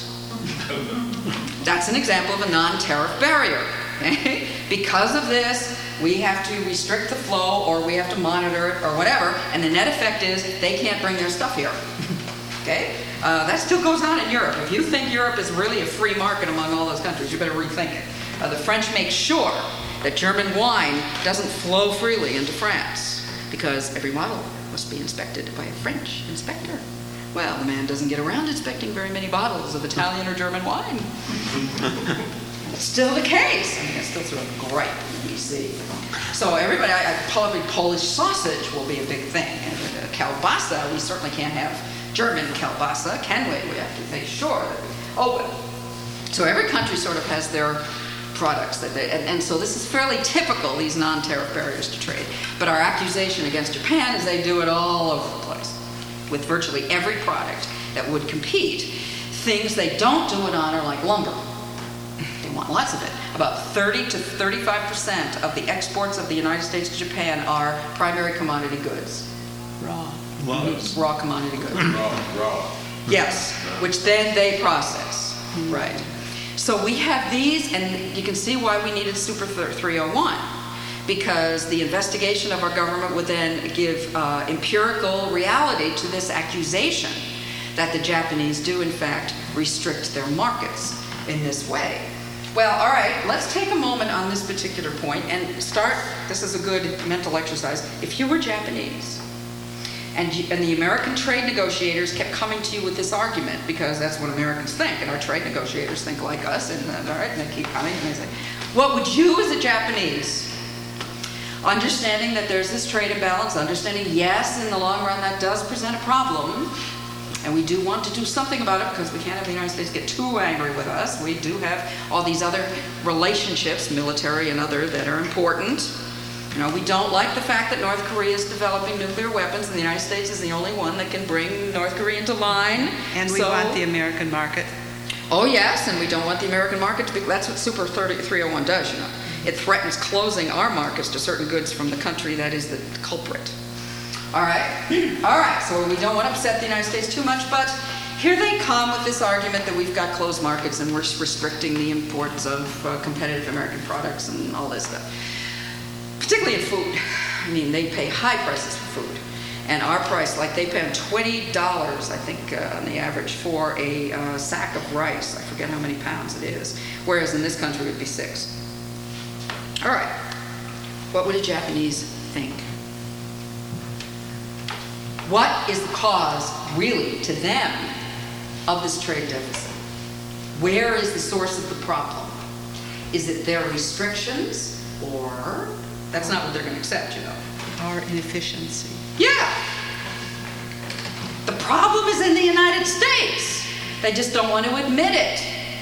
That's an example of a non-tariff barrier. Okay? Because of this, we have to restrict the flow, or we have to monitor it, or whatever, and the net effect is they can't bring their stuff here. Okay? Uh, that still goes on in Europe. If you think Europe is really a free market among all those countries, you better rethink it. Uh, the French make sure that German wine doesn't flow freely into France, because every bottle must be inspected by a French inspector. Well, the man doesn't get around inspecting very many bottles of Italian or German wine. It's still the case. I mean, it's still sort of gripe we see. So everybody, I, I, probably Polish sausage will be a big thing. And uh, kielbasa, we certainly can't have German kielbasa, can we? We have to make sure that we open. So every country sort of has their products. That they, and, and so this is fairly typical, these non-tariff barriers to trade. But our accusation against Japan is they do it all over the place with virtually every product that would compete. Things they don't do it on are like lumber. They want lots of it. About thirty to thirty-five percent of the exports of the United States to Japan are primary commodity goods. Raw. Mm-hmm. Raw commodity goods. Raw, raw. Yes, which then they process. Right. So we have these, and you can see why we needed Super three oh one. Because the investigation of our government would then give uh, empirical reality to this accusation that the Japanese do, in fact, restrict their markets in this way. Well, all right, let's take a moment on this particular point and start, this is a good mental exercise. If you were Japanese, and, you, and the American trade negotiators kept coming to you with this argument, because that's what Americans think, and our trade negotiators think like us, and uh, all right, and they keep coming, and they say, what would you as a Japanese, understanding that there's this trade imbalance, understanding, yes, in the long run that does present a problem, and we do want to do something about it because we can't have the United States get too angry with us. We do have all these other relationships, military and other, that are important. You know, we don't like the fact that North Korea is developing nuclear weapons and the United States is the only one that can bring North Korea into line. And we So- want the American market. Oh, yes, and we don't want the American market to be, that's what Super three oh one does, you know. It threatens closing our markets to certain goods from the country that is the culprit. All right, all right, so we don't want to upset the United States too much, but here they come with this argument that we've got closed markets and we're restricting the imports of uh, competitive American products and all this stuff. Particularly in food. I mean, they pay high prices for food. And our price, like they pay twenty dollars, I think, uh, on the average for a uh, sack of rice. I forget how many pounds it is. Whereas in this country it would be six. All right. What would a Japanese think? What is the cause, really, to them, of this trade deficit? Where is the source of the problem? Is it their restrictions, or that's not what they're going to accept, you know? Our inefficiency. Yeah. The problem is in the United States. They just don't want to admit it.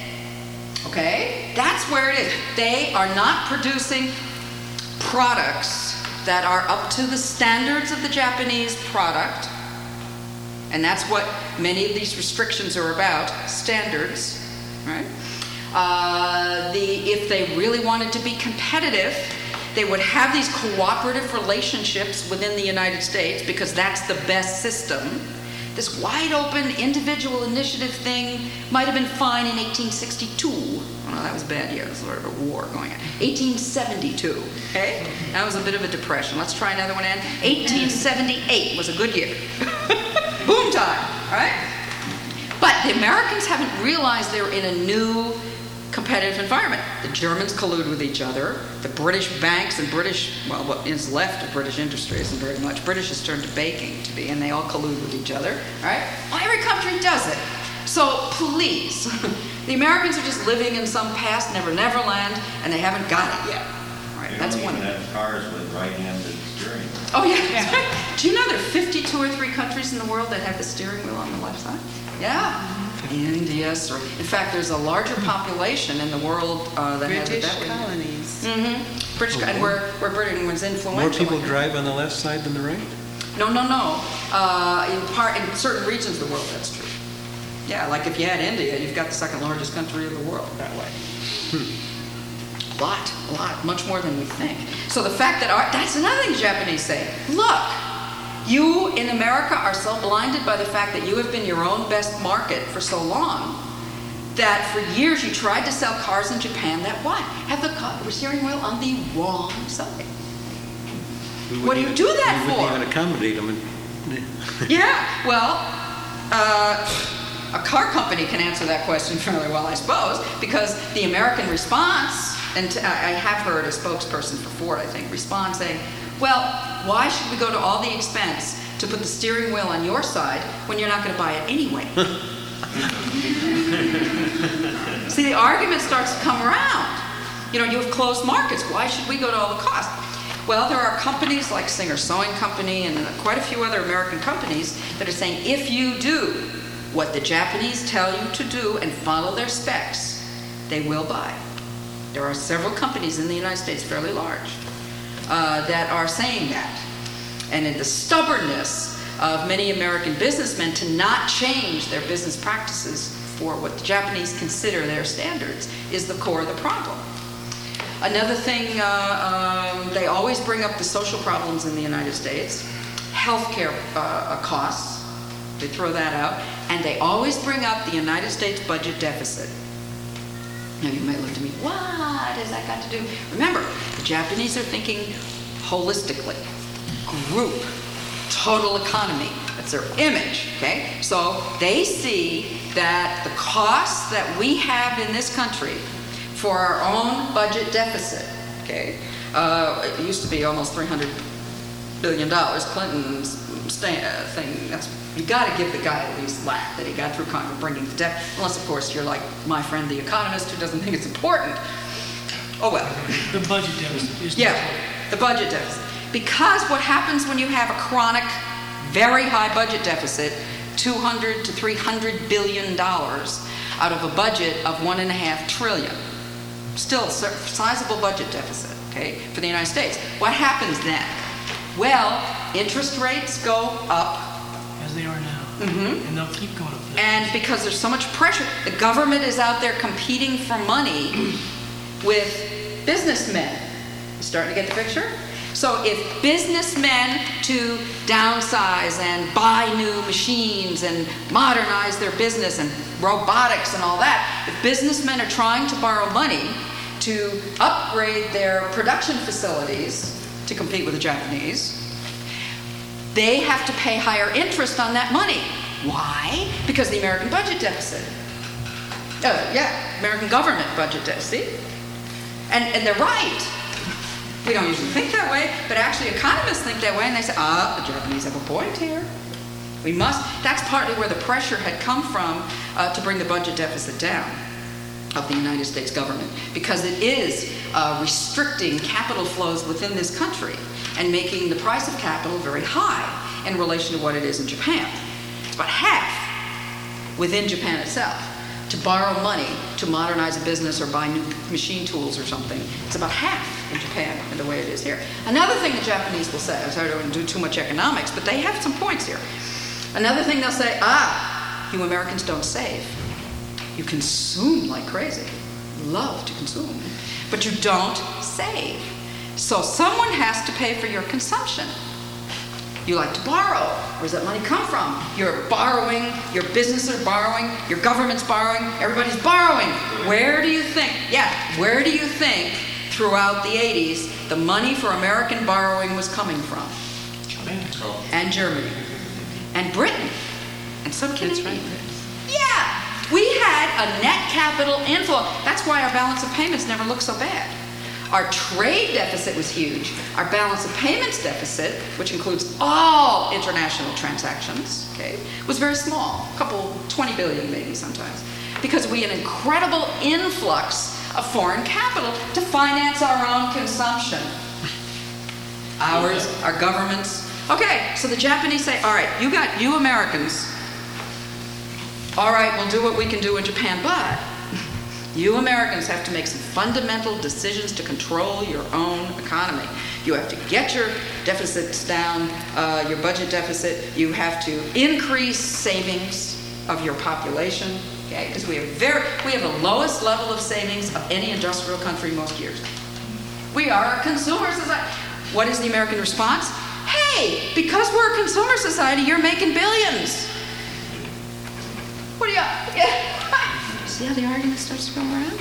Okay? That's where it is. They are not producing products that are up to the standards of the Japanese product. And that's what many of these restrictions are about, standards, right? Uh, the, if they really wanted to be competitive, they would have these cooperative relationships within the United States because that's the best system. This wide open individual initiative thing might have been fine in eighteen sixty-two. Oh, no, that was a bad year. There was sort of a war going on. eighteen seventy-two, okay? That was a bit of a depression. Let's try another one in. eighteen seventy-eight was a good year. Boom time, all right? But the Americans haven't realized they're in a new competitive environment. The Germans collude with each other. The British banks and British, well, what is left of British industry isn't very much. British has turned to baking to be, and they all collude with each other, all right? Well, every country does it. So please, the Americans are just living in some past never never land, and they haven't got it yet. All right, They that's don't one. even have cars with right-handed steering. Oh yeah, that's right. Do you know there are fifty-two or three countries in the world that have the steering wheel on the left side? Yeah. India, or in fact, there's a larger population in the world uh, that has it British that way. colonies. Mm-hmm. British, and where where Britain was influential. More people I think. drive on the left side than the right? No, no, no. Uh, in part, in certain regions of the world, that's true. Yeah, like if you had India, you've got the second largest country in the world that way. Hmm. A lot, a lot, much more than we think. So the fact that our, that's another thing the Japanese say. Look, you in America are so blinded by the fact that you have been your own best market for so long that for years you tried to sell cars in Japan that what? Have the car, steering wheel on the wrong side. We What do you wouldn't do even- that we for? wouldn't even accommodate them. And- Yeah, well, uh, a car company can answer that question fairly well, I suppose, because the American response, and t- I have heard a spokesperson for Ford, I think, respond saying, well, why should we go to all the expense to put the steering wheel on your side when you're not going to buy it anyway? See, the argument starts to come around. You know, you have closed markets. Why should we go to all the cost? Well, there are companies like Singer Sewing Company and quite a few other American companies that are saying, if you do what the Japanese tell you to do and follow their specs, they will buy. There are several companies in the United States, fairly large, uh, that are saying that. And in the stubbornness of many American businessmen to not change their business practices for what the Japanese consider their standards is the core of the problem. Another thing, uh, um, they always bring up the social problems in the United States, healthcare uh, costs, they throw that out, and they always bring up the United States budget deficit. Now you might look to me, what has that got to do? Remember, the Japanese are thinking holistically, group, total economy. That's their image, okay? So they see that the costs that we have in this country for our own budget deficit, okay? Uh, it used to be almost three hundred billion dollars. Clinton's sta- uh, thing, that's, you got to give the guy at least laugh that he got through Congress bringing the debt, unless, of course, you're like my friend, the economist, who doesn't think it's important. Oh, well. The budget deficit is. Yeah, the budget deficit. Because what happens when you have a chronic, very high budget deficit, two hundred to three hundred billion dollars out of a budget of one and a half trillion. Still a sizable budget deficit, okay, for the United States. What happens then? Well, interest rates go up. As they are now. Mm-hmm. And they'll keep going up. And because there's so much pressure, the government is out there competing for money with businessmen. You starting to get the picture? So if businessmen to downsize and buy new machines and modernize their business and robotics and all that, if businessmen are trying to borrow money to upgrade their production facilities to compete with the Japanese, they have to pay higher interest on that money. Why? Because the American budget deficit. Uh, yeah, American government budget deficit. See? And, and they're right. We don't usually think that way, but actually economists think that way, and they say, ah, the Japanese have a point here. We must. That's partly where the pressure had come from uh, to bring the budget deficit down of the United States government, because it is uh, restricting capital flows within this country and making the price of capital very high in relation to what it is in Japan. It's about half within Japan itself. To borrow money to modernize a business or buy new machine tools or something, it's about half in Japan in the way it is here. Another thing the Japanese will say, I'm sorry I don't do too much economics, but they have some points here. Another thing they'll say, ah, you Americans don't save. You consume like crazy. Love to consume. But you don't save. So someone has to pay for your consumption. You like to borrow. Where's that money come from? You're borrowing, your businesses are borrowing, your government's borrowing, everybody's borrowing. Where do you think, yeah, where do you think throughout the eighties the money for American borrowing was coming from? Japan. And Germany. And Britain. And some Canadian. That's right. Yeah. We had a net capital inflow. That's why our balance of payments never looked so bad. Our trade deficit was huge. Our balance of payments deficit, which includes all international transactions, okay, was very small, a couple, twenty billion maybe sometimes, because we had an incredible influx of foreign capital to finance our own consumption. Ours, our governments. Okay, so the Japanese say, all right, you got, you Americans, all right, we'll do what we can do in Japan, but you Americans have to make some fundamental decisions to control your own economy. You have to get your deficits down, uh, your budget deficit. You have to increase savings of your population, okay? Because we have very, we have the lowest level of savings of any industrial country most years. We are a consumer society. What is the American response? Hey, because we're a consumer society, you're making billions. What do you? Yeah. See how the argument starts to go around?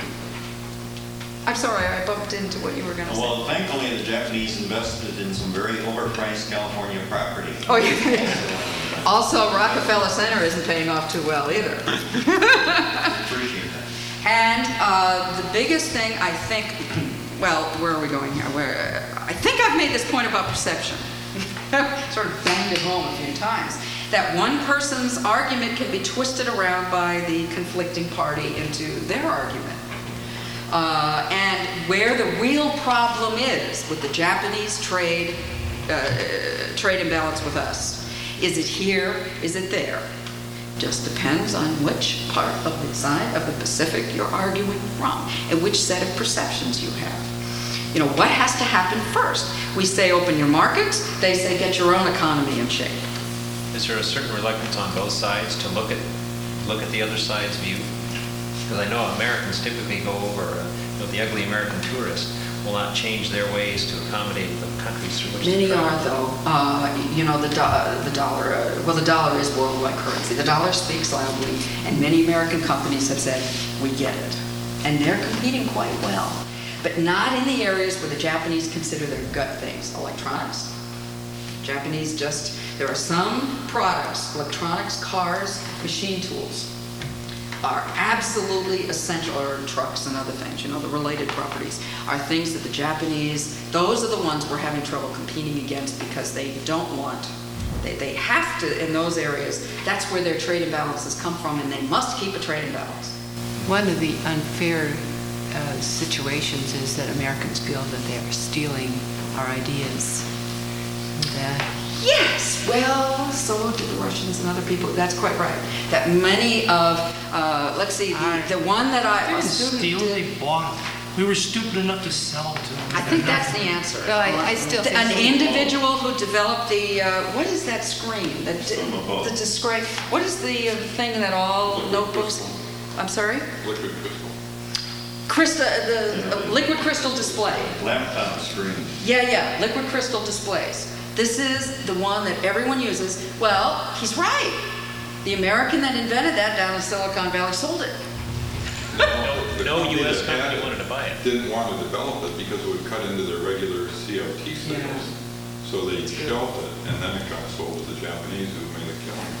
I'm sorry, I bumped into what you were going to say. Well, thankfully, the Japanese invested in some very overpriced California property. Oh, yeah. Also, Rockefeller Center isn't paying off too well either. Appreciate that. And uh, the biggest thing, I think, well, where are we going here? Where, I think I've made this point about perception. Sort of banged it home a few times. That one person's argument can be twisted around by the conflicting party into their argument. Uh, and where the real problem is with the Japanese trade uh, trade imbalance with us. Is it here? Is it there? Just depends on which part of the side of the Pacific you're arguing from and which set of perceptions you have. You know, what has to happen first? We say open your markets. They say get your own economy in shape. Is there a certain reluctance on both sides to look at look at the other side's view? Because I know Americans typically go over, uh, you know, the ugly American tourist will not change their ways to accommodate the countries through which Many they travel. are, though. Uh, you know, the, do- the dollar, uh, well, the dollar is worldwide currency. The dollar speaks loudly, and many American companies have said, we get it. And they're competing quite well. But not in the areas where the Japanese consider their gut things, electronics, Japanese just, there are some products, electronics, cars, machine tools, are absolutely essential, or trucks and other things, you know, the related properties, are things that the Japanese, those are the ones we're having trouble competing against because they don't want, they, they have to, in those areas, that's where their trade imbalances come from, and they must keep a trade imbalance. One of the unfair uh, situations is that Americans feel that they are stealing our ideas. And, uh, Yes, well, so do the Russians and other people. That's quite right. That many of, uh, let's see, the, the one that I, They a didn't student steal, did- they bought them. We were stupid enough to sell them to them. I think that's the answer. Well, I- I still think An so. individual who developed the, uh, what is that screen? The, From above. the describe, what is the uh, thing that all notebooks, I'm sorry? Liquid crystal. Crystal, the uh, liquid crystal display. Laptop screen. Yeah, yeah, liquid crystal displays. This is the one that everyone uses. Well, he's right. The American that invented that down in Silicon Valley sold it. The No company U S that had company it wanted to buy it. Didn't want to develop it because it would cut into their regular C O T sales. So they shelved it, and then it got sold to the Japanese who made a killing.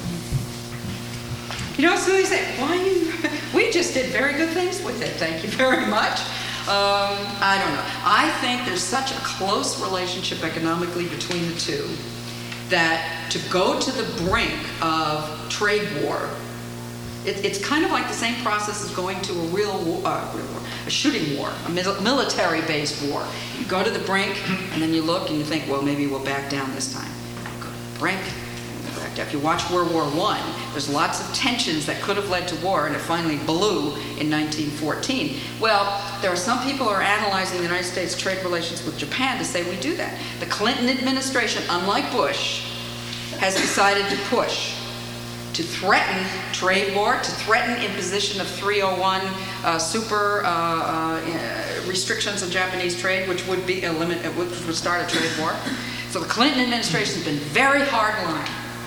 You know, so they say, why you, we just did very good things with it, thank you very much. Um, I don't know. I think there's such a close relationship economically between the two that to go to the brink of trade war, it, it's kind of like the same process as going to a real war, uh, real war a shooting war, a mil- military-based war. You go to the brink, and then you look and you think, well, maybe we'll back down this time. You go to the brink. If you watch World War One, there's lots of tensions that could have led to war, and it finally blew in nineteen fourteen. Well, there are some people who are analyzing the United States trade relations with Japan to say we do that. The Clinton administration, unlike Bush, has decided to push, to threaten trade war, to threaten imposition of three oh one uh, super uh, uh, restrictions on Japanese trade, which would be a limit, which would start a trade war. So the Clinton administration has been very hardline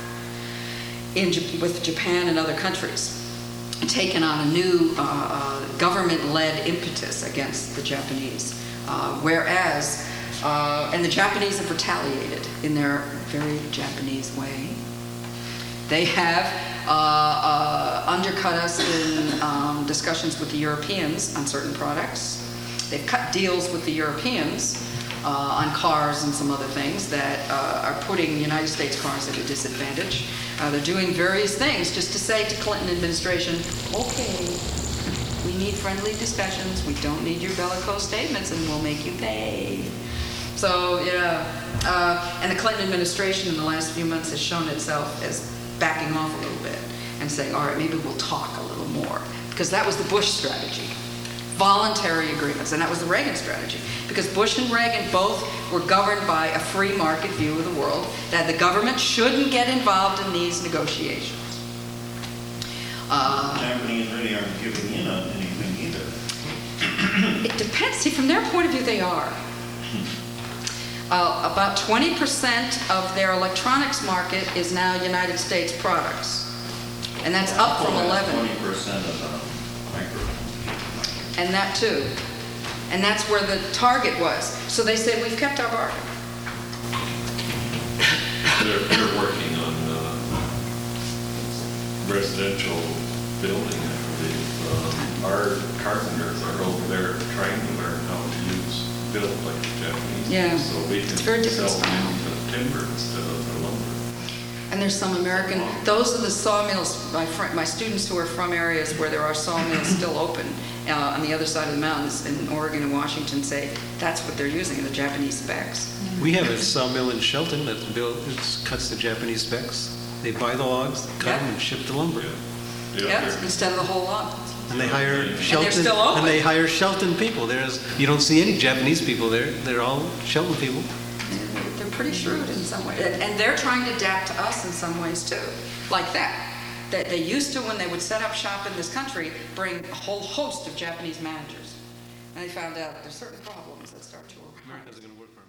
in, with Japan and other countries, taken on a new uh, uh, government-led impetus against the Japanese. Uh, whereas, uh, and the Japanese have retaliated in their very Japanese way. They have uh, uh, undercut us in um, discussions with the Europeans on certain products. They've cut deals with the Europeans Uh, on cars and some other things that uh, are putting United States cars at a disadvantage. Uh, they're doing various things just to say to Clinton administration, okay, we need friendly discussions, we don't need your bellicose statements, and we'll make you pay. So, yeah, uh, and the Clinton administration in the last few months has shown itself as backing off a little bit and saying, all right, maybe we'll talk a little more, because that was the Bush strategy. Voluntary agreements, and that was the Reagan strategy, because Bush and Reagan both were governed by a free market view of the world, that the government shouldn't get involved in these negotiations. Uh, The Japanese really aren't giving in on anything either. it depends. See, from their point of view, they are. Uh, about twenty percent of their electronics market is now United States products, and that's up from eleven. Twenty percent of the micro. And that too. And that's where the target was. So they say, we've kept our bargain. They're, they're working on uh, residential building, I believe. Um, Our carpenters are over there trying to learn how to use, build like the Japanese. Yeah. So we It's very can different sell style. them into timber instead of the lumber. And there's some American, those are the sawmills, my fr- my students who are from areas where there are sawmills still open uh, on the other side of the mountains in Oregon and Washington say that's what they're using, the Japanese specs. We have a sawmill in Shelton that build, cuts the Japanese specs. They buy the logs, cut Yeah. them, and ship the lumber. Yeah, Yeah, they're- instead of the whole lot. And they hire And they're Shelton. still open. And they hire Shelton people. There's, you don't see any Japanese people there. They're all Shelton people. They're pretty shrewd in some ways. And and they're trying to adapt to us in some ways too, like that. That they used to, when they would set up shop in this country, bring a whole host of Japanese managers. And they found out there's certain problems that start to arise. Americans are going to work for